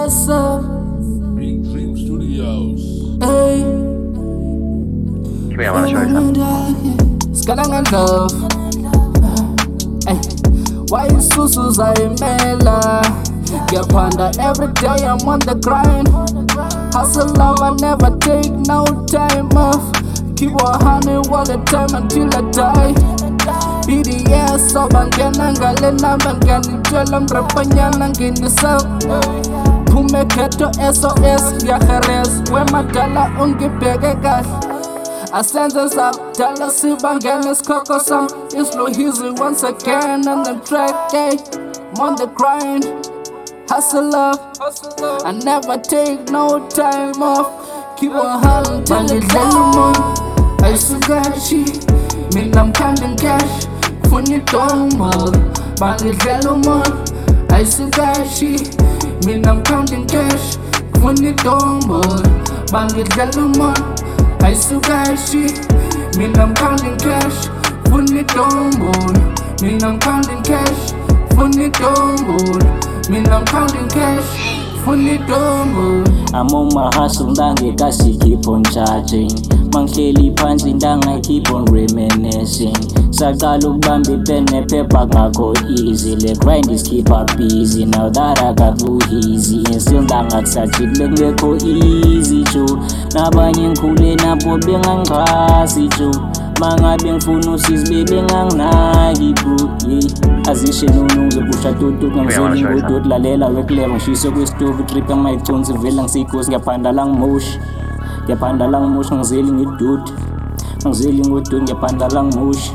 Bless up, Big Dream Studios. hey. Come here, I wanna show you something. Scalang love, hey. Why is Susu Zaimela? Get panda every day, I'm on the grind. Hustle love, I never take no time off. Keep 100 all the time until I die. BDS, so bangena ngalena bangeni twela mrapanyana ngini sa Pumeketo SOS ya Jerez we madala ungibheke kahle Asenze sab dala sibangena skoko sam Islo easy once again on the track day I'm on the grind Hustle up I never take no time off Keep on hustling till the day I sugashi Minam kandang cash Funny tombol Bangidelo mon I sugashi Minam counting cash Funny tombol Bangidelo mon I sugashi Minam counting cash Funny tombol Minam counting cash Funny tombol Minam counting cash Funny tombol I'm on my hustle, ndange kasi keep on charging. Mangihleli phansi ndanga keep on reminiscing. Saqala ukubamba pen nephepha ngakho easy. Le grind is keep up busy. Now that I got blue easy. And still ndanga kusajile kungekho easy jo. Nabanye ngikhule nabo bengangichasi jo. Mangabe ngifuna usizi bebenganginaki bro. Azishe nonuzo busha tutu ngizeli ngudot lalela wekleva ngishiso kwesitofu trip amayiconsi vela ngisikosi ngiyaphanda la ngimoshi. Ngiyaphanda la ngimoshi ngizeli ngidot. Ngizeli ngudot ngiyaphanda la ngimoshi.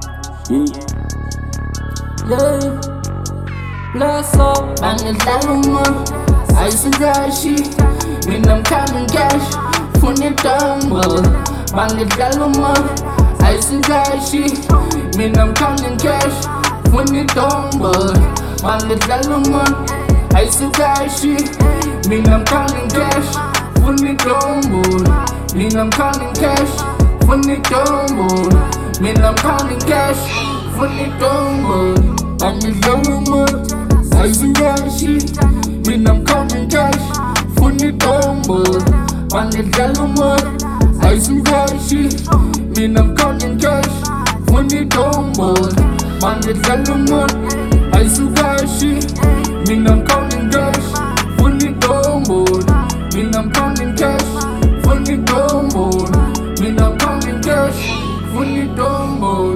Yeah, bless up, bangidlala mon I sugashi Minam counting cash Funny tombol Bangidlala mon I sugashi Minam counting cash Funny tombol Bangidlala mon I sugashi Minam counting cash Funny tombol Minam counting cash Funny tombol Minam counting cash Funny tombol Bangidlala mon I sugashi Minam counting cash Funny tombol Bangidlala mon I sugashi Minam counting cash Funny tombol Bangidlala mon I sugashi Minam counting cash Funny tombol Minam counting cash Funny tombol Minam counting cash Funny tombol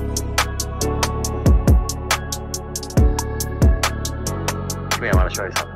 Come here, I wanna show you something.